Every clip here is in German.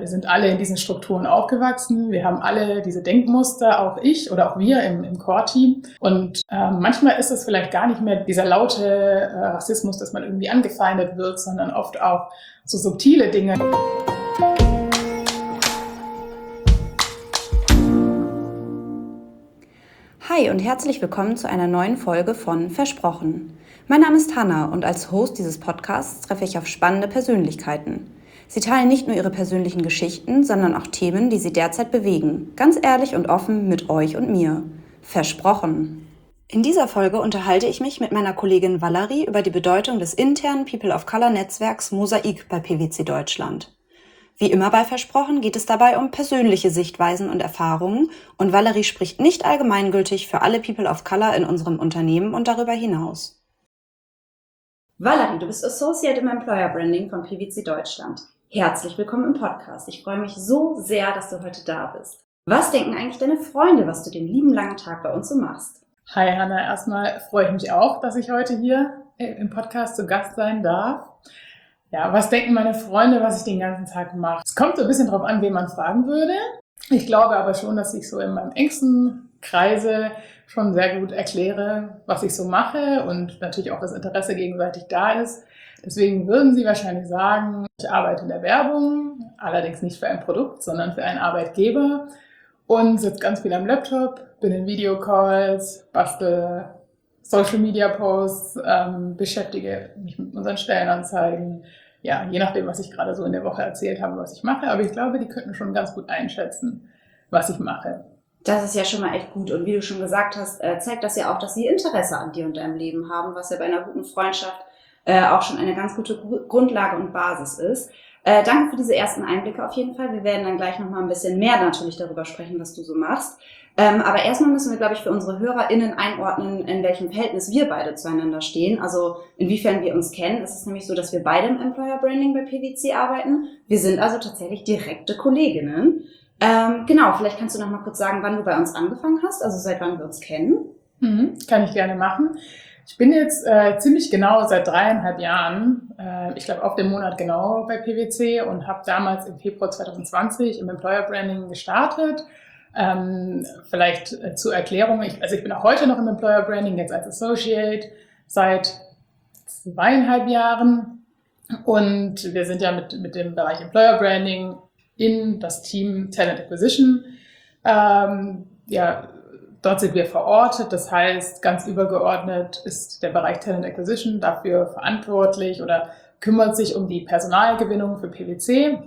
sind alle in diesen Strukturen aufgewachsen. Wir haben alle diese Denkmuster, auch ich oder auch wir im Core-Team. Und manchmal ist es vielleicht gar nicht mehr dieser laute Rassismus, dass man irgendwie angefeindet wird, sondern oft auch so subtile Dinge. Hi und herzlich willkommen zu einer neuen Folge von Versprochen. Mein Name ist Hannah und als Host dieses Podcasts treffe ich auf spannende Persönlichkeiten. Sie teilen nicht nur ihre persönlichen Geschichten, sondern auch Themen, die sie derzeit bewegen. Ganz ehrlich und offen mit euch und mir. Versprochen. In dieser Folge unterhalte ich mich mit meiner Kollegin Valerie über die Bedeutung des internen People of Color Netzwerks Mosaik bei PwC Deutschland. Wie immer bei Versprochen geht es dabei um persönliche Sichtweisen und Erfahrungen und Valerie spricht nicht allgemeingültig für alle People of Color in unserem Unternehmen und darüber hinaus. Valerie, du bist Associate im Employer Branding von PwC Deutschland. Herzlich willkommen im Podcast. Ich freue mich so sehr, dass du heute da bist. Was denken eigentlich deine Freunde, was du den lieben langen Tag bei uns so machst? Hi Hannah, erstmal freue ich mich auch, dass ich heute hier im Podcast zu Gast sein darf. Ja, was denken meine Freunde, was ich den ganzen Tag mache? Es kommt so ein bisschen drauf an, wen man fragen würde. Ich glaube aber schon, dass ich so in meinem engsten Kreise schon sehr gut erkläre, was ich so mache und natürlich auch das Interesse gegenseitig da ist. Deswegen würden sie wahrscheinlich sagen, ich arbeite in der Werbung, allerdings nicht für ein Produkt, sondern für einen Arbeitgeber und sitze ganz viel am Laptop, bin in Videocalls, bastel Social Media Posts, beschäftige mich mit unseren Stellenanzeigen. Ja, je nachdem, was ich gerade so in der Woche erzählt habe, was ich mache. Aber ich glaube, die könnten schon ganz gut einschätzen, was ich mache. Das ist ja schon mal echt gut. Und wie du schon gesagt hast, zeigt das ja auch, dass sie Interesse an dir und deinem Leben haben, was ja bei einer guten Freundschaft auch schon eine ganz gute Grundlage und Basis ist. Danke für diese ersten Einblicke auf jeden Fall. Wir werden dann gleich nochmal ein bisschen mehr natürlich darüber sprechen, was du so machst. Aber erstmal müssen wir, glaube ich, für unsere HörerInnen einordnen, in welchem Verhältnis wir beide zueinander stehen. Also inwiefern wir uns kennen. Es ist nämlich so, dass wir beide im Employer Branding bei PwC arbeiten. Wir sind also tatsächlich direkte Kolleginnen. Genau, vielleicht kannst du noch mal kurz sagen, wann du bei uns angefangen hast, also seit wann wir uns kennen. Kann ich gerne machen. Ich bin jetzt ziemlich genau seit 3,5 Jahren, ich glaube auf den Monat genau bei PwC und habe damals im Februar 2020 im Employer Branding gestartet. Vielleicht zur Erklärung, ich bin auch heute noch im Employer Branding, jetzt als Associate seit 2,5 Jahren und wir sind ja mit dem Bereich Employer Branding in das Team Talent Acquisition. Dort sind wir verortet, das heißt, ganz übergeordnet ist der Bereich Talent Acquisition dafür verantwortlich oder kümmert sich um die Personalgewinnung für PwC,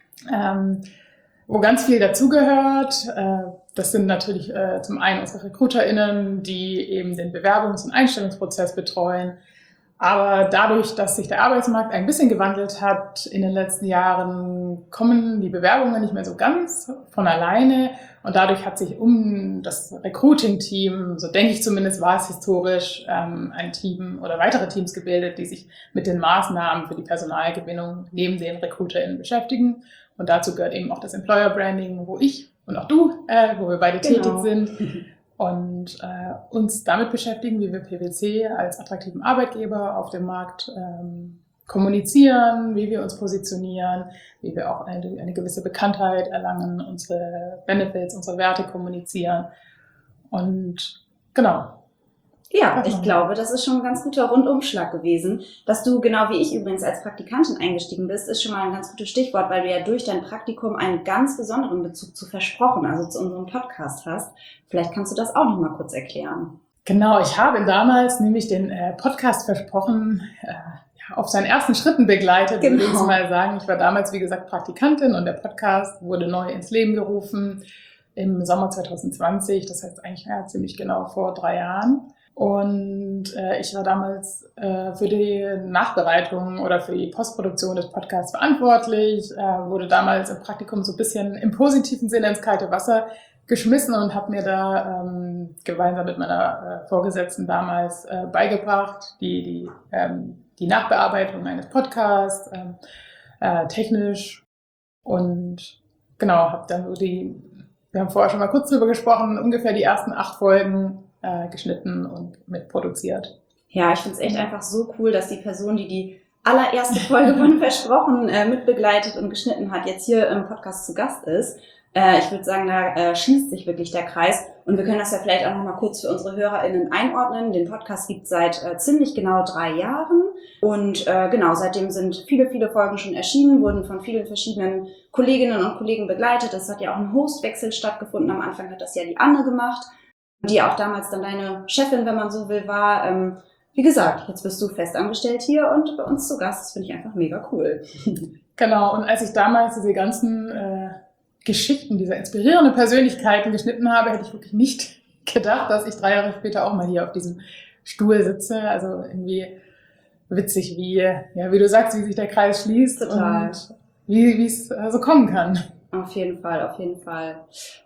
wo ganz viel dazugehört. Das sind natürlich zum einen unsere RecruiterInnen, die eben den Bewerbungs- und Einstellungsprozess betreuen. Aber dadurch, dass sich der Arbeitsmarkt ein bisschen gewandelt hat in den letzten Jahren, kommen die Bewerbungen nicht mehr so ganz von alleine. Und dadurch hat sich um das Recruiting-Team, so denke ich zumindest, war es historisch, ein Team oder weitere Teams gebildet, die sich mit den Maßnahmen für die Personalgewinnung neben den RecruiterInnen beschäftigen. Und dazu gehört eben auch das Employer Branding, wo ich und auch du, wo wir beide tätig sind. Und uns damit beschäftigen, wie wir PwC als attraktiven Arbeitgeber auf dem Markt kommunizieren, wie wir uns positionieren, wie wir auch eine gewisse Bekanntheit erlangen, unsere Benefits, unsere Werte kommunizieren. Und genau. Ja, ich glaube, das ist schon ein ganz guter Rundumschlag gewesen. Dass du, genau wie ich übrigens, als Praktikantin eingestiegen bist, ist schon mal ein ganz gutes Stichwort, weil du ja durch dein Praktikum einen ganz besonderen Bezug zu Versprochen, also zu unserem Podcast hast. Vielleicht kannst du das auch noch mal kurz erklären. Genau, ich habe damals nämlich den Podcast Versprochen auf seinen ersten Schritten begleitet, würde ich mal sagen. Ich war damals, wie gesagt, Praktikantin und der Podcast wurde neu ins Leben gerufen im Sommer 2020. Das heißt eigentlich ziemlich genau vor 3 Jahren. Und ich war damals für die Nachbereitung oder für die Postproduktion des Podcasts verantwortlich, wurde damals im Praktikum so ein bisschen im positiven Sinne ins kalte Wasser geschmissen und habe mir da gemeinsam mit meiner Vorgesetzten damals beigebracht, die Nachbearbeitung eines Podcasts, technisch und genau, habe dann so wir haben vorher schon mal kurz drüber gesprochen, ungefähr die ersten 8 Folgen geschnitten und mitproduziert. Ja, ich finde es echt einfach so cool, dass die Person, die allererste Folge von Versprochen mitbegleitet und geschnitten hat, jetzt hier im Podcast zu Gast ist. Ich würde sagen, da schließt sich wirklich der Kreis. Und wir können das ja vielleicht auch noch mal kurz für unsere HörerInnen einordnen. Den Podcast gibt es seit ziemlich genau 3 Jahren. Und genau, seitdem sind viele, viele Folgen schon erschienen, wurden von vielen verschiedenen Kolleginnen und Kollegen begleitet. Es hat ja auch ein Hostwechsel stattgefunden. Am Anfang hat das ja die Anne gemacht, die auch damals dann deine Chefin, wenn man so will, war. Wie gesagt, jetzt bist du festangestellt hier und bei uns zu Gast. Das finde ich einfach mega cool. Genau, und als ich damals diese ganzen Geschichten dieser inspirierenden Persönlichkeiten geschnitten habe, hätte ich wirklich nicht gedacht, dass ich 3 Jahre später auch mal hier auf diesem Stuhl sitze. Also irgendwie witzig, wie du sagst, wie sich der Kreis schließt. Total. Und wie es so kommen kann. Auf jeden Fall, auf jeden Fall.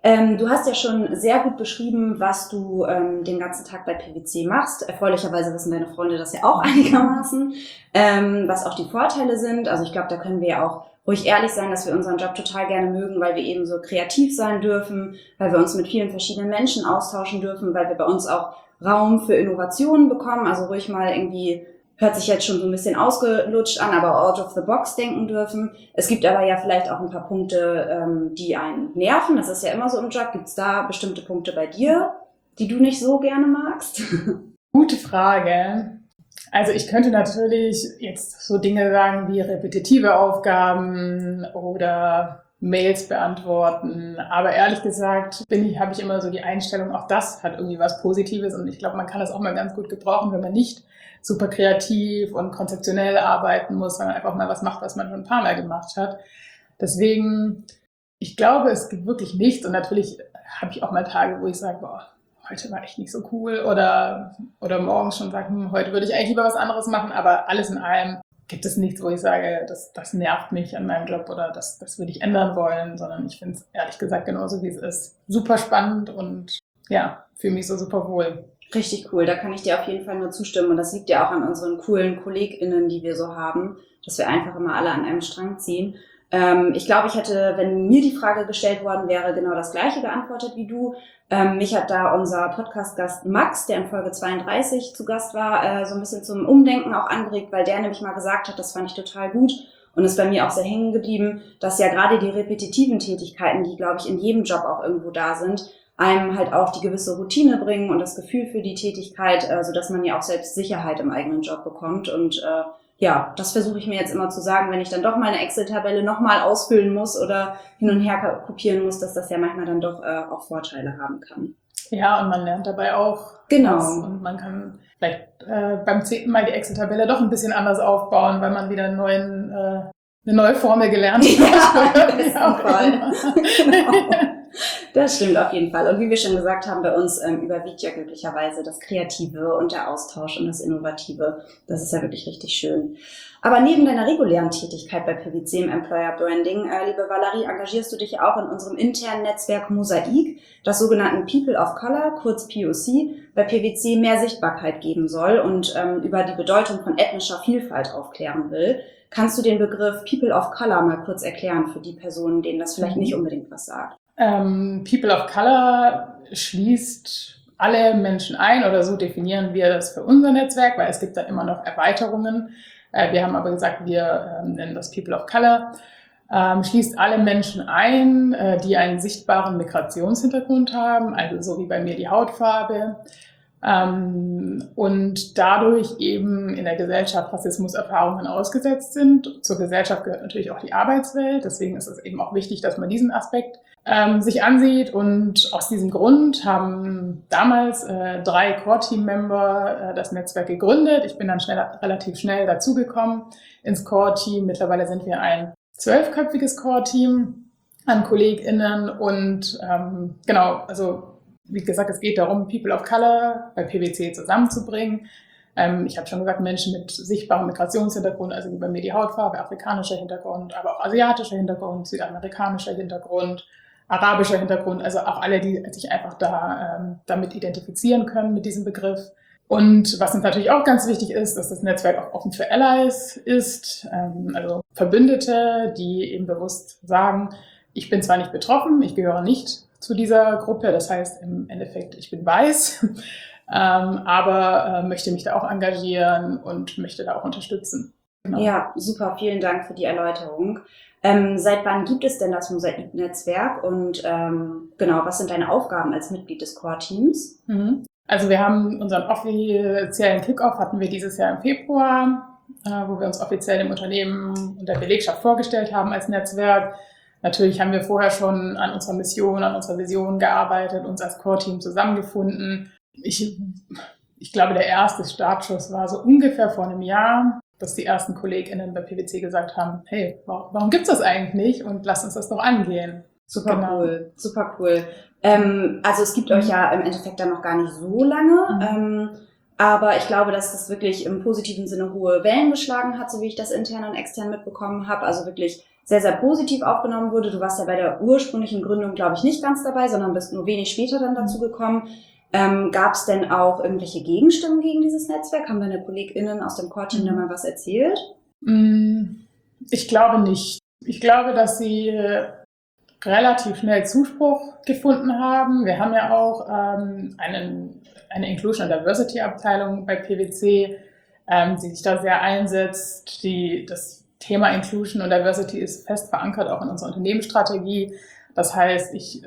Du hast ja schon sehr gut beschrieben, was du den ganzen Tag bei PwC machst. Erfreulicherweise wissen deine Freunde das ja auch einigermaßen, was auch die Vorteile sind. Also ich glaube, da können wir ja auch ruhig ehrlich sein, dass wir unseren Job total gerne mögen, weil wir eben so kreativ sein dürfen, weil wir uns mit vielen verschiedenen Menschen austauschen dürfen, weil wir bei uns auch Raum für Innovationen bekommen, also ruhig mal irgendwie, hört sich jetzt schon so ein bisschen ausgelutscht an, aber out of the box denken dürfen. Es gibt aber ja vielleicht auch ein paar Punkte, die einen nerven. Das ist ja immer so im Job. Gibt es da bestimmte Punkte bei dir, die du nicht so gerne magst? Gute Frage. Also ich könnte natürlich jetzt so Dinge sagen wie repetitive Aufgaben oder Mails beantworten. Aber ehrlich gesagt habe ich immer so die Einstellung, auch das hat irgendwie was Positives. Und ich glaube, man kann das auch mal ganz gut gebrauchen, wenn man nicht super kreativ und konzeptionell arbeiten muss, sondern einfach mal was macht, was man schon ein paar Mal gemacht hat. Deswegen, ich glaube, es gibt wirklich nichts. Und natürlich habe ich auch mal Tage, wo ich sage, boah, heute war echt nicht so cool. Oder morgens schon sagen, heute würde ich eigentlich lieber was anderes machen. Aber alles in allem gibt es nichts, wo ich sage, das nervt mich an meinem Job oder das würde ich ändern wollen. Sondern ich finde es ehrlich gesagt genauso, wie es ist. Super spannend und ja, fühle mich so super wohl. Richtig cool, da kann ich dir auf jeden Fall nur zustimmen und das liegt ja auch an unseren coolen KollegInnen, die wir so haben, dass wir einfach immer alle an einem Strang ziehen. Ich glaube, ich hätte, wenn mir die Frage gestellt worden wäre, genau das Gleiche geantwortet wie du. Mich hat da unser Podcast-Gast Max, der in Folge 32 zu Gast war, so ein bisschen zum Umdenken auch angeregt, weil der nämlich mal gesagt hat, das fand ich total gut und ist bei mir auch sehr hängen geblieben, dass ja gerade die repetitiven Tätigkeiten, die, glaube ich, in jedem Job auch irgendwo da sind, einem halt auch die gewisse Routine bringen und das Gefühl für die Tätigkeit, sodass man ja auch selbst Sicherheit im eigenen Job bekommt. Und ja, das versuche ich mir jetzt immer zu sagen, wenn ich dann doch mal eine Excel-Tabelle nochmal ausfüllen muss oder hin und her kopieren muss, dass das ja manchmal dann doch auch Vorteile haben kann. Ja, und man lernt dabei auch. Genau. Und man kann vielleicht beim 10. Mal die Excel-Tabelle doch ein bisschen anders aufbauen, weil man wieder eine neue Formel gelernt hat. Ja, genau. Das stimmt auf jeden Fall. Und wie wir schon gesagt haben, bei uns überwiegt ja glücklicherweise das Kreative und der Austausch und das Innovative. Das ist ja wirklich richtig schön. Aber neben deiner regulären Tätigkeit bei PwC im Employer Branding, liebe Valerie, engagierst du dich ja auch in unserem internen Netzwerk Mosaik, das sogenannten People of Color, kurz POC, bei PwC mehr Sichtbarkeit geben soll und über die Bedeutung von ethnischer Vielfalt aufklären will. Kannst du den Begriff People of Color mal kurz erklären für die Personen, denen das vielleicht nicht unbedingt was sagt? People of Color schließt alle Menschen ein oder so definieren wir das für unser Netzwerk, weil es gibt da immer noch Erweiterungen. Wir haben aber gesagt, wir nennen das People of Color. Schließt alle Menschen ein, die einen sichtbaren Migrationshintergrund haben, also so wie bei mir die Hautfarbe. Und dadurch eben in der Gesellschaft Rassismuserfahrungen ausgesetzt sind. Zur Gesellschaft gehört natürlich auch die Arbeitswelt, deswegen ist es eben auch wichtig, dass man diesen Aspekt sich ansieht. Und aus diesem Grund haben damals 3 Core-Team-Member das Netzwerk gegründet. Ich bin dann relativ schnell dazugekommen ins Core-Team. Mittlerweile sind wir ein 12-köpfiges Core-Team an KollegInnen und genau, also wie gesagt, es geht darum, People of Color bei PwC zusammenzubringen. Ich habe schon gesagt, Menschen mit sichtbarem Migrationshintergrund, also wie bei mir die Hautfarbe, afrikanischer Hintergrund, aber auch asiatischer Hintergrund, südamerikanischer Hintergrund, arabischer Hintergrund, also auch alle, die sich einfach damit identifizieren können mit diesem Begriff. Und was uns natürlich auch ganz wichtig ist, dass das Netzwerk auch offen für Allies ist, also Verbündete, die eben bewusst sagen, ich bin zwar nicht betroffen, ich gehöre nicht zu dieser Gruppe, das heißt im Endeffekt, ich bin weiß, aber möchte mich da auch engagieren und möchte da auch unterstützen. Genau. Ja, super, vielen Dank für die Erläuterung. Seit wann gibt es denn das Mosaik-Netzwerk und genau, was sind deine Aufgaben als Mitglied des Core-Teams? Also wir haben unseren offiziellen Kickoff hatten wir dieses Jahr im Februar, wo wir uns offiziell dem Unternehmen und der Belegschaft vorgestellt haben als Netzwerk. Natürlich haben wir vorher schon an unserer Mission, an unserer Vision gearbeitet, uns als Core-Team zusammengefunden. Ich glaube, der erste Startschuss war so ungefähr vor einem Jahr, dass die ersten KollegInnen bei PwC gesagt haben, hey, warum gibt's das eigentlich nicht und lasst uns das doch angehen. Super cool, super cool. Also es gibt euch ja im Endeffekt dann noch gar nicht so lange, aber ich glaube, dass das wirklich im positiven Sinne hohe Wellen geschlagen hat, so wie ich das intern und extern mitbekommen habe. Also wirklich sehr, sehr positiv aufgenommen wurde. Du warst ja bei der ursprünglichen Gründung, glaube ich, nicht ganz dabei, sondern bist nur wenig später dann dazu gekommen. Gab es denn auch irgendwelche Gegenstimmen gegen dieses Netzwerk? Haben deine KollegInnen aus dem Core-Team da mal was erzählt? Ich glaube nicht. Ich glaube, dass sie relativ schnell Zuspruch gefunden haben. Wir haben ja auch eine Inclusion and Diversity Abteilung bei PwC, die sich da sehr einsetzt. Das Thema Inclusion und Diversity ist fest verankert auch in unserer Unternehmensstrategie. Das heißt, ich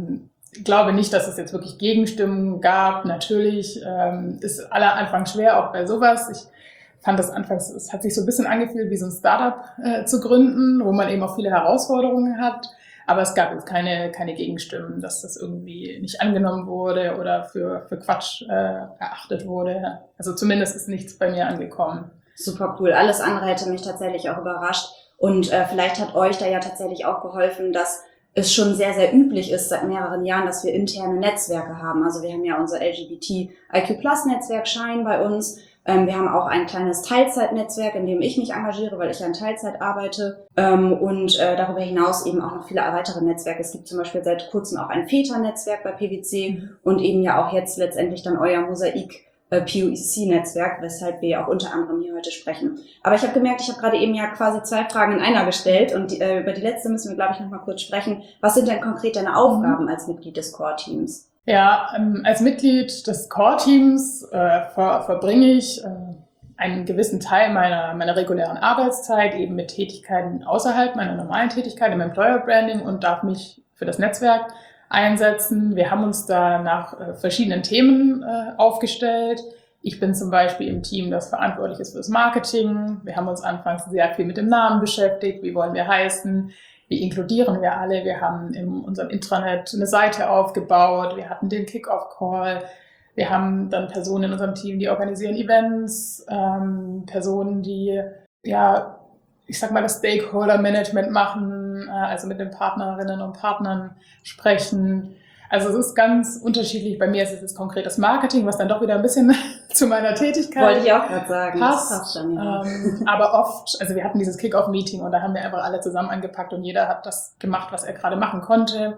glaube nicht, dass es jetzt wirklich Gegenstimmen gab. Natürlich ist aller Anfang schwer, auch bei sowas. Ich fand das anfangs, es hat sich so ein bisschen angefühlt, wie so ein Startup zu gründen, wo man eben auch viele Herausforderungen hat. Aber es gab jetzt keine Gegenstimmen, dass das irgendwie nicht angenommen wurde oder für Quatsch erachtet wurde. Also zumindest ist nichts bei mir angekommen. Super cool. Alles andere hätte mich tatsächlich auch überrascht. Und vielleicht hat euch da ja tatsächlich auch geholfen, dass es schon sehr, sehr üblich ist seit mehreren Jahren, dass wir interne Netzwerke haben. Also wir haben ja unser LGBTIQ+-Netzwerk Shine bei uns. Wir haben auch ein kleines Teilzeitnetzwerk, in dem ich mich engagiere, weil ich ja in Teilzeit arbeite. Und darüber hinaus eben auch noch viele weitere Netzwerke. Es gibt zum Beispiel seit kurzem auch ein Väter-Netzwerk bei PwC und eben ja auch jetzt letztendlich dann euer Mosaik POEC-Netzwerk, weshalb wir auch unter anderem hier heute sprechen. Aber ich habe gemerkt, ich habe gerade eben ja quasi 2 Fragen in einer gestellt und über die letzte müssen wir, glaube ich, noch mal kurz sprechen. Was sind denn konkret deine Aufgaben als Mitglied des Core-Teams? Ja, als Mitglied des Core-Teams verbringe ich einen gewissen Teil meiner regulären Arbeitszeit eben mit Tätigkeiten außerhalb meiner normalen Tätigkeit im Employer Branding und darf mich für das Netzwerk einsetzen. Wir haben uns da nach verschiedenen Themen aufgestellt. Ich bin zum Beispiel im Team, das verantwortlich ist für das Marketing. Wir haben uns anfangs sehr viel mit dem Namen beschäftigt. Wie wollen wir heißen? Wie inkludieren wir alle? Wir haben in unserem Intranet eine Seite aufgebaut. Wir hatten den Kick-Off-Call. Wir haben dann Personen in unserem Team, die organisieren Events, Personen, die, ja, ich sag mal, das Stakeholder-Management machen, also mit den Partnerinnen und Partnern sprechen. Also es ist ganz unterschiedlich. Bei mir ist es jetzt konkret das Marketing, was dann doch wieder ein bisschen zu meiner Tätigkeit wollte ich auch gerade sagen. passt. Das passt dann, ja. Aber oft, also wir hatten dieses Kick-Off-Meeting und da haben wir einfach alle zusammen angepackt und jeder hat das gemacht, was er gerade machen konnte.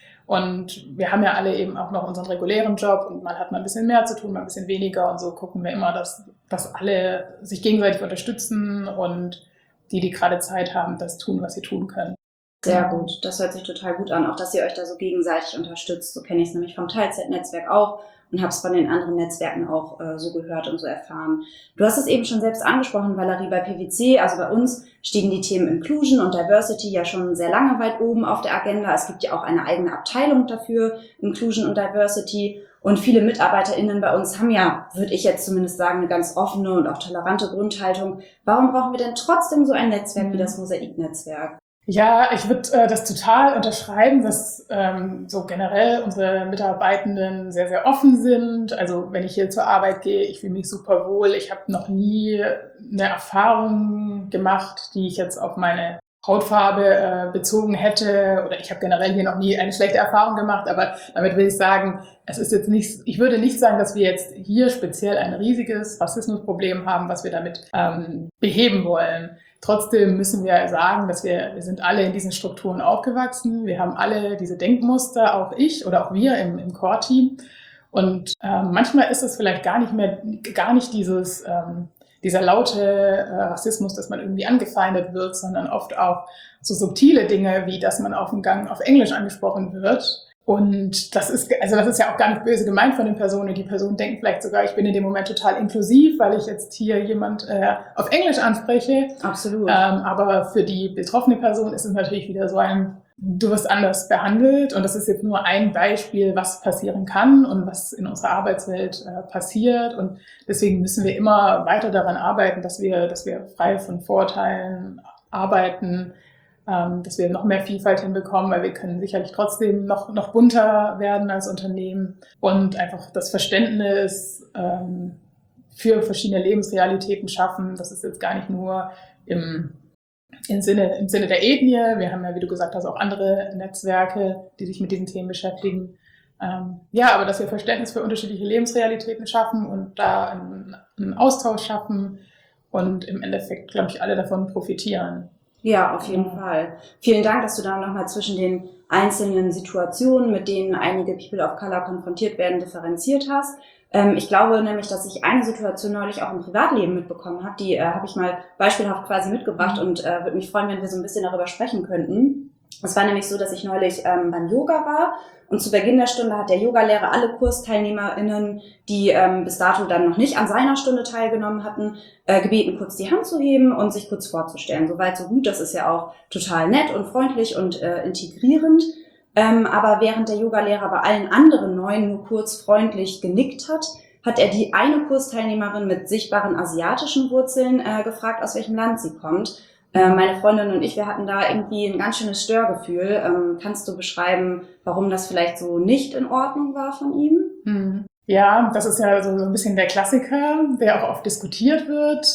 Und wir haben ja alle eben auch noch unseren regulären Job und man hat mal ein bisschen mehr zu tun, mal ein bisschen weniger und so gucken wir immer, dass alle sich gegenseitig unterstützen und die gerade Zeit haben, das tun, was sie tun können. Sehr gut, das hört sich total gut an, auch dass ihr euch da so gegenseitig unterstützt. So kenne ich es nämlich vom Teilzeitnetzwerk auch und habe es von den anderen Netzwerken auch so gehört und so erfahren. Du hast es eben schon selbst angesprochen, Valerie, bei PwC, also bei uns stehen die Themen Inclusion und Diversity ja schon sehr lange weit oben auf der Agenda. Es gibt ja auch eine eigene Abteilung dafür, Inclusion und Diversity. Und viele MitarbeiterInnen bei uns haben ja, würde ich jetzt zumindest sagen, eine ganz offene und auch tolerante Grundhaltung. Warum brauchen wir denn trotzdem so ein Netzwerk wie das Mosaik-Netzwerk? Ja, ich würde das total unterschreiben, dass so generell unsere Mitarbeitenden sehr, sehr offen sind. Also wenn ich hier zur Arbeit gehe, ich fühle mich super wohl. Ich habe noch nie eine Erfahrung gemacht, die ich jetzt auf meine Hautfarbe bezogen hätte. Oder ich habe generell hier noch nie eine schlechte Erfahrung gemacht. Aber damit will ich sagen, es ist jetzt nicht, ich würde nicht sagen, dass wir jetzt hier speziell ein riesiges Rassismusproblem haben, was wir damit beheben wollen. Trotzdem müssen wir sagen, dass wir sind alle in diesen Strukturen aufgewachsen. Wir haben alle diese Denkmuster, auch ich oder auch wir im Core-Team. Und manchmal ist es vielleicht gar nicht dieser laute Rassismus, dass man irgendwie angefeindet wird, sondern oft auch so subtile Dinge, wie dass man auf dem Gang auf Englisch angesprochen wird. Und das ist ja auch gar nicht böse gemeint von den Personen. Die Personen denken vielleicht sogar, ich bin in dem Moment total inklusiv, weil ich jetzt hier jemand auf Englisch anspreche. Absolut. Aber für die betroffene Person ist es natürlich wieder so du wirst anders behandelt. Und das ist jetzt nur ein Beispiel, was passieren kann und was in unserer Arbeitswelt passiert. Und deswegen müssen wir immer weiter daran arbeiten, dass wir frei von Vorurteilen arbeiten, dass wir noch mehr Vielfalt hinbekommen, weil wir können sicherlich trotzdem noch bunter werden als Unternehmen und einfach das Verständnis für verschiedene Lebensrealitäten schaffen. Das ist jetzt gar nicht nur im Sinne der Ethnie. Wir haben ja, wie du gesagt hast, auch andere Netzwerke, die sich mit diesen Themen beschäftigen. Aber dass wir Verständnis für unterschiedliche Lebensrealitäten schaffen und da einen Austausch schaffen und im Endeffekt, glaube ich, alle davon profitieren. Ja, auf jeden Fall. Vielen Dank, dass du da nochmal zwischen den einzelnen Situationen, mit denen einige People of Color konfrontiert werden, differenziert hast. Ich glaube nämlich, dass ich eine Situation neulich auch im Privatleben mitbekommen habe. Die habe ich mal beispielhaft quasi mitgebracht und würde mich freuen, wenn wir so ein bisschen darüber sprechen könnten. Es war nämlich so, dass ich neulich beim Yoga war und zu Beginn der Stunde hat der Yogalehrer alle KursteilnehmerInnen, die bis dato dann noch nicht an seiner Stunde teilgenommen hatten, gebeten, kurz die Hand zu heben und sich kurz vorzustellen. Soweit, so gut, das ist ja auch total nett und freundlich und integrierend. Aber während der Yogalehrer bei allen anderen Neuen nur kurz freundlich genickt hat er die eine Kursteilnehmerin mit sichtbaren asiatischen Wurzeln gefragt, aus welchem Land sie kommt. Meine Freundin und ich, wir hatten da irgendwie ein ganz schönes Störgefühl. Kannst du beschreiben, warum das vielleicht so nicht in Ordnung war von ihm? Ja, das ist ja so ein bisschen der Klassiker, der auch oft diskutiert wird.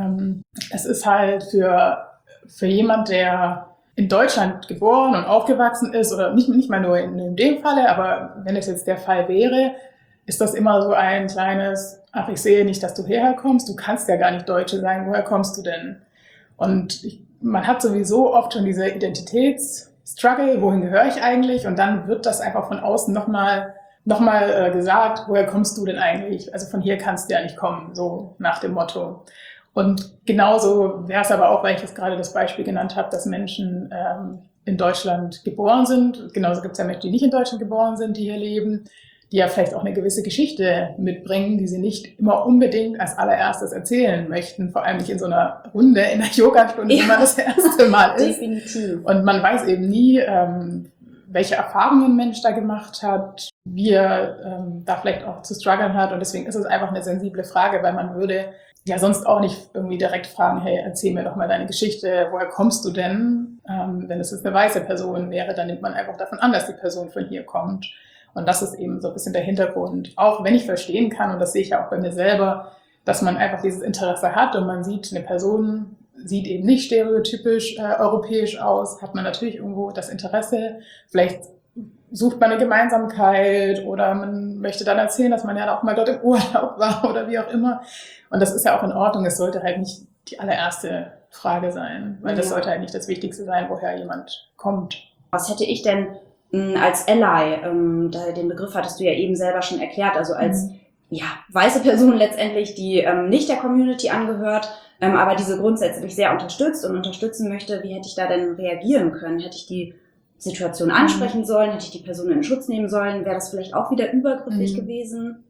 Es ist halt für jemand, der in Deutschland geboren und aufgewachsen ist, oder nicht mal nur in dem Falle, aber wenn es jetzt der Fall wäre, ist das immer so ein kleines, ach, ich sehe nicht, dass du hierher kommst, du kannst ja gar nicht Deutsche sein, woher kommst du denn? Und man hat sowieso oft schon diese Identitätsstruggle, wohin gehöre ich eigentlich? Und dann wird das einfach von außen nochmal gesagt, woher kommst du denn eigentlich? Also von hier kannst du ja nicht kommen, so nach dem Motto. Und genauso wäre es aber auch, weil ich jetzt gerade das Beispiel genannt habe, dass Menschen in Deutschland geboren sind. Genauso gibt es ja Menschen, die nicht in Deutschland geboren sind, die hier leben, die ja vielleicht auch eine gewisse Geschichte mitbringen, die sie nicht immer unbedingt als allererstes erzählen möchten, vor allem nicht in so einer Runde, in einer Yogastunde, wenn man das erste Mal ist. Definitiv. Und man weiß eben nie, welche Erfahrungen ein Mensch da gemacht hat, wie er da vielleicht auch zu strugglen hat. Und deswegen ist es einfach eine sensible Frage, weil man würde ja sonst auch nicht irgendwie direkt fragen, hey, erzähl mir doch mal deine Geschichte, woher kommst du denn? Wenn es jetzt eine weiße Person wäre, dann nimmt man einfach davon an, dass die Person von hier kommt. Und das ist eben so ein bisschen der Hintergrund. Auch wenn ich verstehen kann, und das sehe ich ja auch bei mir selber, dass man einfach dieses Interesse hat und man sieht, eine Person sieht eben nicht stereotypisch europäisch aus, hat man natürlich irgendwo das Interesse. Vielleicht sucht man eine Gemeinsamkeit oder man möchte dann erzählen, dass man ja auch mal dort im Urlaub war oder wie auch immer. Und das ist ja auch in Ordnung. Es sollte halt nicht die allererste Frage sein, weil das sollte halt nicht das Wichtigste sein, woher jemand kommt. Was hätte ich denn als Ally, den Begriff hattest du ja eben selber schon erklärt, also als weiße Person letztendlich, die nicht der Community angehört, aber diese grundsätzlich sehr unterstützt und unterstützen möchte, wie hätte ich da denn reagieren können? Hätte ich die Situation ansprechen sollen? Hätte ich die Person in Schutz nehmen sollen? Wäre das vielleicht auch wieder übergriffig gewesen?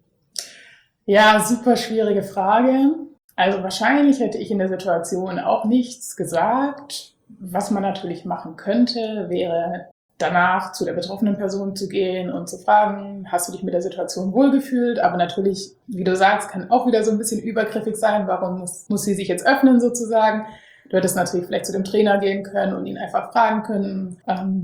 Ja, super schwierige Frage. Also wahrscheinlich hätte ich in der Situation auch nichts gesagt. Was man natürlich machen könnte, wäre danach zu der betroffenen Person zu gehen und zu fragen, hast du dich mit der Situation wohlgefühlt? Aber natürlich, wie du sagst, kann auch wieder so ein bisschen übergriffig sein. Warum muss sie sich jetzt öffnen sozusagen? Du hättest natürlich vielleicht zu dem Trainer gehen können und ihn einfach fragen können,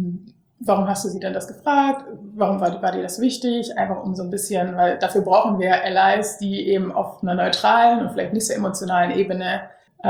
warum hast du sie denn das gefragt? Warum war dir das wichtig? Einfach um so ein bisschen, weil dafür brauchen wir Allies, die eben auf einer neutralen und vielleicht nicht so emotionalen Ebene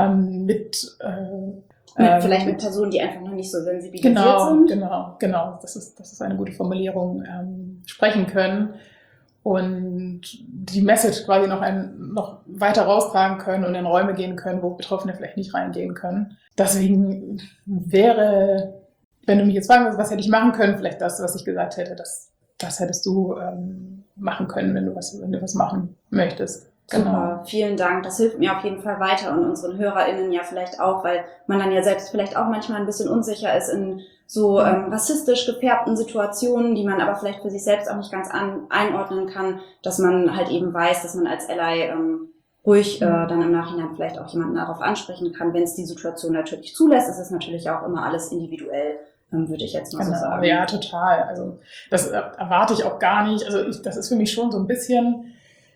vielleicht mit Personen, die einfach noch nicht so sensibilisiert sind. Genau. Das ist eine gute Formulierung, sprechen können und die Message quasi noch weiter raustragen können und in Räume gehen können, wo Betroffene vielleicht nicht reingehen können. Deswegen wäre, wenn du mich jetzt fragen würdest, was hätte ich machen können, vielleicht das, was ich gesagt hätte, das hättest du machen können, wenn du was machen möchtest. Super, vielen Dank. Das hilft mir auf jeden Fall weiter und unseren HörerInnen ja vielleicht auch, weil man dann ja selbst vielleicht auch manchmal ein bisschen unsicher ist in so rassistisch gefärbten Situationen, die man aber vielleicht für sich selbst auch nicht ganz einordnen kann, dass man halt eben weiß, dass man als Ally ruhig dann im Nachhinein vielleicht auch jemanden darauf ansprechen kann. Wenn es die Situation natürlich zulässt, ist es natürlich auch immer alles individuell, würde ich jetzt mal so sagen. Ja, total. Also das erwarte ich auch gar nicht. Also das ist für mich schon so ein bisschen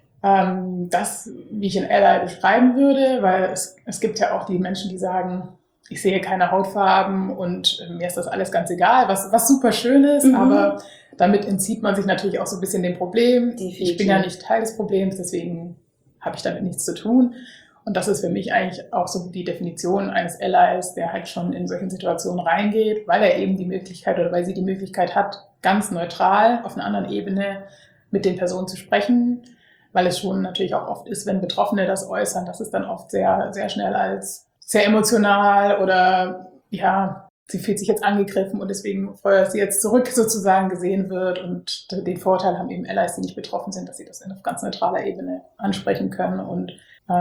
das, wie ich in Ally beschreiben würde, weil es gibt ja auch die Menschen, die sagen, ich sehe keine Hautfarben und mir ist das alles ganz egal, was super schön ist, aber damit entzieht man sich natürlich auch so ein bisschen dem Problem. Definitiv. Ich bin ja nicht Teil des Problems, deswegen habe ich damit nichts zu tun. Und das ist für mich eigentlich auch so die Definition eines Allies, der halt schon in solchen Situationen reingeht, weil er eben die Möglichkeit oder weil sie die Möglichkeit hat, ganz neutral auf einer anderen Ebene mit den Personen zu sprechen, weil es schon natürlich auch oft ist, wenn Betroffene das äußern, dass es dann oft sehr, sehr schnell als sehr emotional oder ja, sie fühlt sich jetzt angegriffen und deswegen feuert sie jetzt zurück sozusagen gesehen wird. Und den Vorteil haben eben Allies, die nicht betroffen sind, dass sie das auf ganz neutraler Ebene ansprechen können und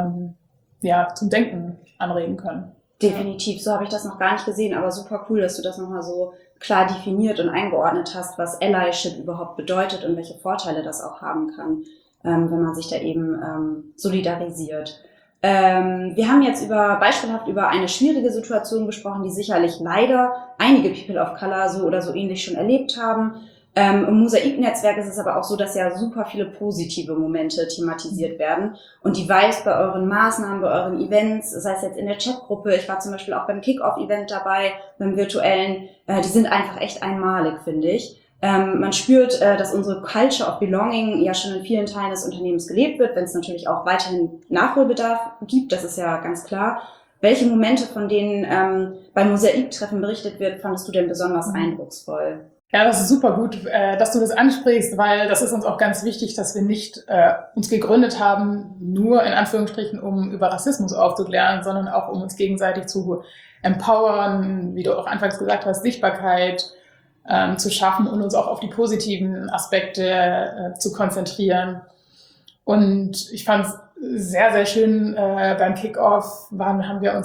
zum Denken anregen können. Definitiv, so habe ich das noch gar nicht gesehen, aber super cool, dass du das nochmal so klar definiert und eingeordnet hast, was Allyship überhaupt bedeutet und welche Vorteile das auch haben kann, wenn man sich da eben solidarisiert. Wir haben jetzt beispielhaft über eine schwierige Situation gesprochen, die sicherlich leider einige People of Color so oder so ähnlich schon erlebt haben. Im Mosaik-Netzwerk ist es aber auch so, dass ja super viele positive Momente thematisiert werden und die Vibes bei euren Maßnahmen, bei euren Events, sei es jetzt in der Chatgruppe, ich war zum Beispiel auch beim Kick-Off-Event dabei, beim virtuellen, die sind einfach echt einmalig, finde ich. Man spürt, dass unsere Culture of Belonging ja schon in vielen Teilen des Unternehmens gelebt wird, wenn es natürlich auch weiterhin Nachholbedarf gibt, das ist ja ganz klar. Welche Momente, von denen beim Mosaik-Treffen berichtet wird, fandest du denn besonders eindrucksvoll? Ja, das ist super gut, dass du das ansprichst, weil das ist uns auch ganz wichtig, dass wir nicht uns gegründet haben, nur in Anführungsstrichen, um über Rassismus aufzuklären, sondern auch um uns gegenseitig zu empowern, wie du auch anfangs gesagt hast, Sichtbarkeit zu schaffen und uns auch auf die positiven Aspekte zu konzentrieren. Und ich fand es sehr, sehr schön, beim Kickoff hatten wir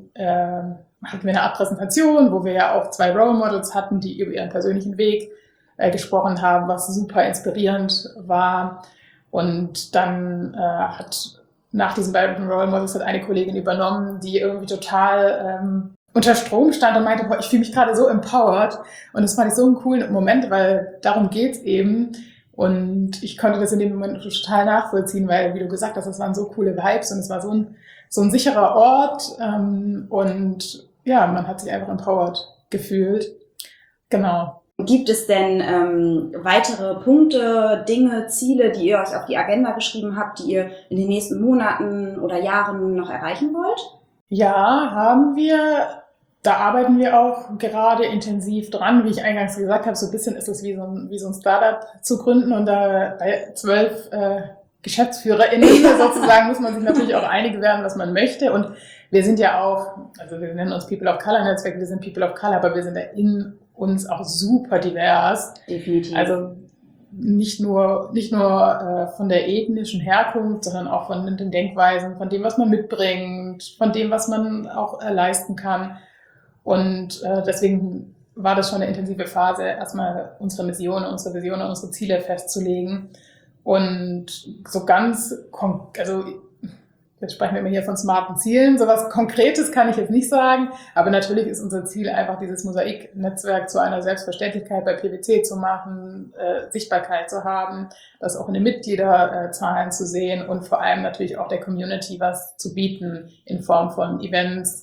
eine Art Präsentation, wo wir ja auch 2 Role Models hatten, die über ihren persönlichen Weg gesprochen haben, was super inspirierend war. Und dann hat nach diesen beiden Role Models eine Kollegin übernommen, die irgendwie total unter Strom stand und meinte, ich fühle mich gerade so empowered. Und das fand ich so einen coolen Moment, weil darum geht's eben. Und ich konnte das in dem Moment total nachvollziehen, weil, wie du gesagt hast, das waren so coole Vibes und es war so ein sicherer Ort. Und ja, man hat sich einfach empowered gefühlt. Genau. Gibt es denn weitere Punkte, Dinge, Ziele, die ihr euch auf die Agenda geschrieben habt, die ihr in den nächsten Monaten oder Jahren noch erreichen wollt? Ja, haben wir. Da arbeiten wir auch gerade intensiv dran. Wie ich eingangs gesagt habe, so ein bisschen ist es wie so ein Startup zu gründen und da bei 12 GeschäftsführerInnen sozusagen muss man sich natürlich auch einig werden, was man möchte. Und wir sind ja auch, also wir nennen uns People of Color Netzwerk, wir sind People of Color, aber wir sind ja in uns auch super divers. Definitiv. Also nicht nur von der ethnischen Herkunft, sondern auch von den Denkweisen, von dem, was man mitbringt, von dem, was man auch leisten kann. Und deswegen war das schon eine intensive Phase, erstmal unsere Mission, unsere Vision, unsere Ziele festzulegen. Und so also jetzt sprechen wir immer hier von smarten Zielen, sowas Konkretes kann ich jetzt nicht sagen, aber natürlich ist unser Ziel einfach, dieses Mosaik-Netzwerk zu einer Selbstverständlichkeit bei PwC zu machen, Sichtbarkeit zu haben, das auch in den Mitgliederzahlen zu sehen und vor allem natürlich auch der Community was zu bieten in Form von Events,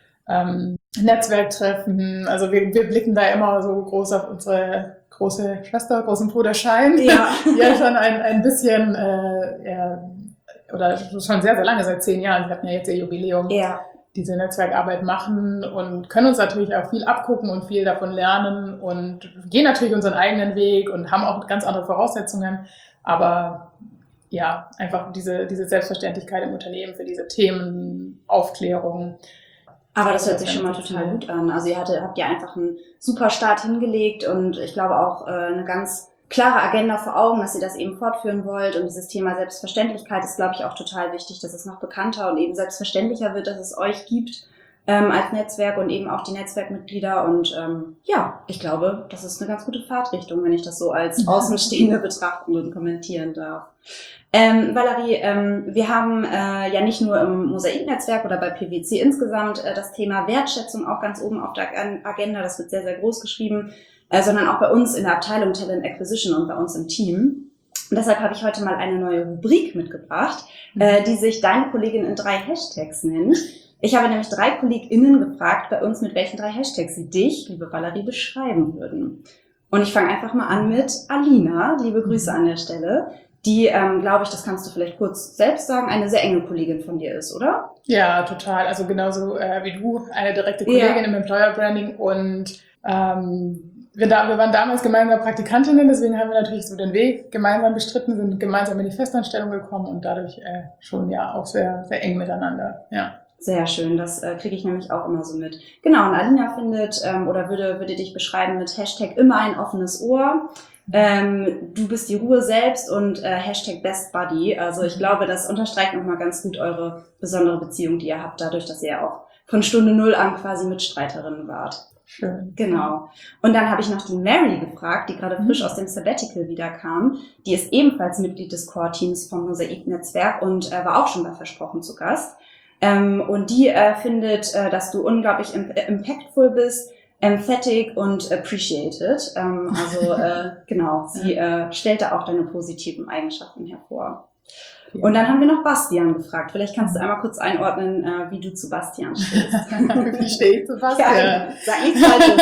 Netzwerktreffen. Also wir blicken da immer so groß auf unsere große Schwester, großen Bruder Schein, ja schon ein bisschen oder schon sehr, sehr lange, seit 10 Jahren, wir hatten ja jetzt ihr Jubiläum, diese Netzwerkarbeit machen und können uns natürlich auch viel abgucken und viel davon lernen und gehen natürlich unseren eigenen Weg und haben auch ganz andere Voraussetzungen, aber ja, einfach diese Selbstverständlichkeit im Unternehmen für diese Themen, Aufklärung. Aber das hört sich schon mal total gut an. Also habt ihr einfach einen super Start hingelegt und ich glaube auch eine ganz klare Agenda vor Augen, dass ihr das eben fortführen wollt. Und dieses Thema Selbstverständlichkeit ist, glaube ich, auch total wichtig, dass es noch bekannter und eben selbstverständlicher wird, dass es euch gibt als Netzwerk und eben auch die Netzwerkmitglieder. Und ich glaube, das ist eine ganz gute Fahrtrichtung, wenn ich das so als Außenstehende betrachten und kommentieren darf. Valerie, wir haben ja nicht nur im Mosaik-Netzwerk oder bei PwC insgesamt das Thema Wertschätzung auch ganz oben auf der Agenda, das wird sehr, sehr groß geschrieben, sondern auch bei uns in der Abteilung Talent Acquisition und bei uns im Team. Und deshalb habe ich heute mal eine neue Rubrik mitgebracht, die sich Deine Kollegin in 3 Hashtags nennt. Ich habe nämlich 3 KollegInnen gefragt bei uns, mit welchen 3 Hashtags sie dich, liebe Valerie, beschreiben würden. Und ich fange einfach mal an mit Alina. Liebe Grüße an der Stelle. Die, glaube ich, das kannst du vielleicht kurz selbst sagen, eine sehr enge Kollegin von dir ist, oder? Ja, total. Also genauso wie du, eine direkte Kollegin im Employer Branding. Und wir waren damals gemeinsam Praktikantinnen, deswegen haben wir natürlich so den Weg gemeinsam bestritten, sind gemeinsam in die Festanstellung gekommen und dadurch schon ja auch sehr, sehr eng miteinander. Ja. Sehr schön, das kriege ich nämlich auch immer so mit. Genau, und Alina findet oder würde dich beschreiben mit Hashtag immer ein offenes Ohr. Du bist die Ruhe selbst und Hashtag Best Buddy. Also ich glaube, das unterstreicht nochmal ganz gut eure besondere Beziehung, die ihr habt, dadurch, dass ihr auch von Stunde 0 an quasi Mitstreiterinnen wart. Schön. Genau. Und dann habe ich noch die Mary gefragt, die gerade frisch aus dem Sabbatical wiederkam. Die ist ebenfalls Mitglied des Core-Teams vom Mosaik-Netzwerk und war auch schon bei Versprochen zu Gast. Und die findet, dass du unglaublich impactful bist, emphatic und appreciated. Genau, sie stellt da auch deine positiven Eigenschaften hervor. Ja. Und dann haben wir noch Bastian gefragt. Vielleicht kannst du einmal kurz einordnen, wie du zu Bastian stehst. Wie stehe ich zu Bastian? Ja, sag nichts Falsches.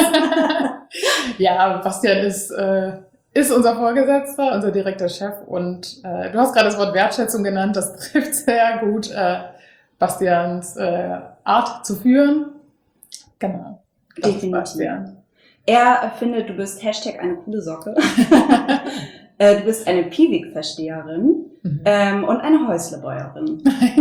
Ja, Bastian ist unser Vorgesetzter, unser direkter Chef. Und du hast gerade das Wort Wertschätzung genannt. Das trifft sehr gut Bastians Art zu führen. Genau. Definitiv. Er findet, du bist Hashtag eine coole Socke. Du bist eine Piwik-Versteherin und eine Häuslebäuerin.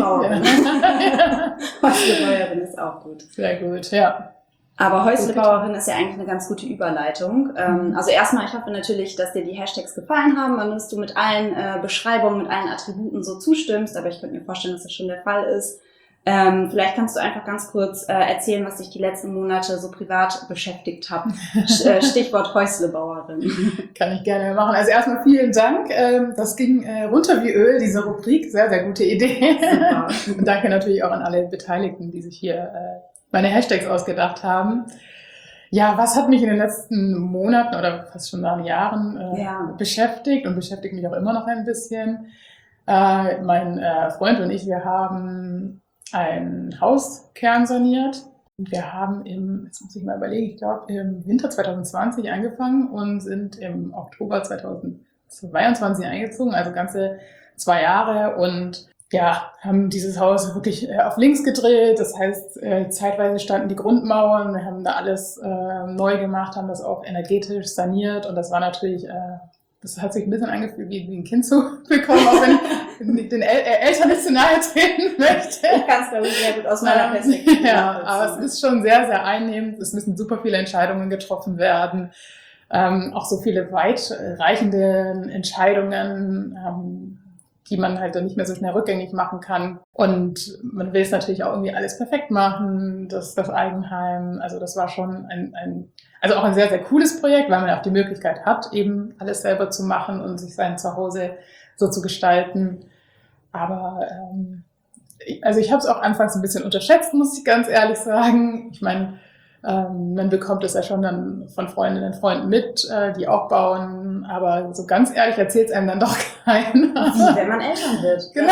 Häuslebäuerin ist auch gut. Sehr gut, ja. Aber Häuslebauerin ist ja eigentlich eine ganz gute Überleitung. Also erstmal, ich hoffe natürlich, dass dir die Hashtags gefallen haben und dass du mit allen Beschreibungen, mit allen Attributen so zustimmst, aber ich könnte mir vorstellen, dass das schon der Fall ist. Vielleicht kannst du einfach ganz kurz erzählen, was dich die letzten Monate so privat beschäftigt hat. Stichwort Häuslebauerin. Kann ich gerne machen. Also erstmal vielen Dank. Das ging runter wie Öl, diese Rubrik. Sehr, sehr gute Idee. Super. Und danke natürlich auch an alle Beteiligten, die sich hier meine Hashtags ausgedacht haben. Ja, was hat mich in den letzten Monaten oder fast schon nach Jahren beschäftigt und beschäftigt mich auch immer noch ein bisschen? Mein Freund und ich, wir haben ein Haus kernsaniert. Und wir haben jetzt muss ich mal überlegen, ich glaube im Winter 2020 angefangen und sind im Oktober 2022 eingezogen, also ganze 2 Jahre und ja, haben dieses Haus wirklich auf links gedreht. Das heißt, zeitweise standen die Grundmauern, wir haben da alles neu gemacht, haben das auch energetisch saniert und das war natürlich, das hat sich ein bisschen angefühlt, wie ein Kind zu bekommen, auch wenn ich den Eltern nicht zu nahe treten möchte. Ich kann es, glaube ich, sehr gut aus meiner Perspektive. Ja, aber es ist schon sehr, sehr einnehmend. Es müssen super viele Entscheidungen getroffen werden. Auch so viele weitreichende Entscheidungen, die man halt dann nicht mehr so schnell rückgängig machen kann. Und man will es natürlich auch irgendwie alles perfekt machen, das Eigenheim. Also das war schon also auch ein sehr, sehr cooles Projekt, weil man auch die Möglichkeit hat, eben alles selber zu machen und sich sein Zuhause so zu gestalten. Aber also ich habe es auch anfangs ein bisschen unterschätzt, muss ich ganz ehrlich sagen. Ich meine, man bekommt es ja schon dann von Freundinnen und Freunden mit, die auch bauen, aber so ganz ehrlich erzählt es einem dann doch keiner. Wie, wenn man Eltern wird. Genau.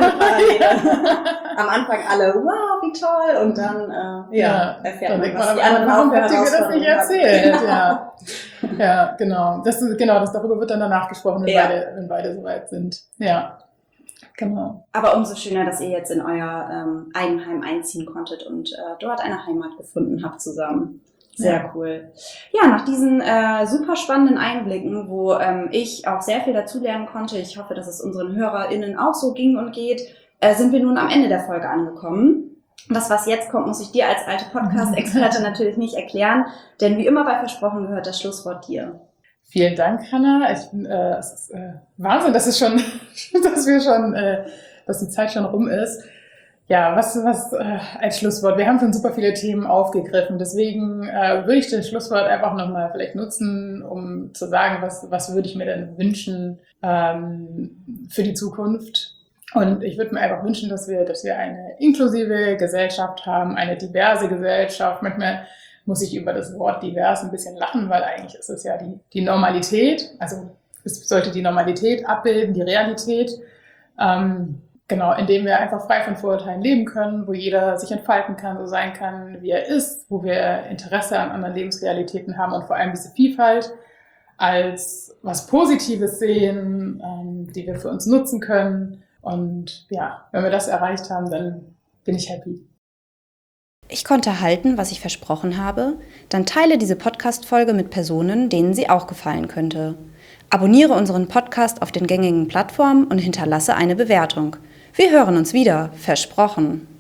Am Anfang alle, wow, wie toll, und dann erfährt dann man, denkt was man, die anderen warum habt ihr mir das nicht erzählt? Ja. Ja, genau. Darüber wird dann danach gesprochen, wenn beide soweit sind. Ja. Genau. Aber umso schöner, dass ihr jetzt in euer Eigenheim einziehen konntet und dort eine Heimat gefunden habt zusammen. Sehr cool. Ja, nach diesen super spannenden Einblicken, wo ich auch sehr viel dazulernen konnte, ich hoffe, dass es unseren HörerInnen auch so ging und geht, sind wir nun am Ende der Folge angekommen. Das, was jetzt kommt, muss ich dir als alte Podcast-Experte natürlich nicht erklären, denn wie immer bei Versprochen gehört das Schlusswort dir. Vielen Dank, Hannah. Es ist Wahnsinn, dass die Zeit schon rum ist. Ja, was als Schlusswort? Wir haben schon super viele Themen aufgegriffen. Deswegen würde ich das Schlusswort einfach nochmal vielleicht nutzen, um zu sagen, was würde ich mir denn wünschen für die Zukunft. Und ich würde mir einfach wünschen, dass wir eine inklusive Gesellschaft haben, eine diverse Gesellschaft. Manchmal muss ich über das Wort divers ein bisschen lachen, weil eigentlich ist es ja die Normalität. Also es sollte die Normalität abbilden, die Realität. Genau, indem wir einfach frei von Vorurteilen leben können, wo jeder sich entfalten kann, so sein kann, wie er ist, wo wir Interesse an anderen Lebensrealitäten haben und vor allem diese Vielfalt als was Positives sehen, die wir für uns nutzen können. Und ja, wenn wir das erreicht haben, dann bin ich happy. Ich konnte halten, was ich versprochen habe. Dann teile diese Podcast-Folge mit Personen, denen sie auch gefallen könnte. Abonniere unseren Podcast auf den gängigen Plattformen und hinterlasse eine Bewertung. Wir hören uns wieder, versprochen.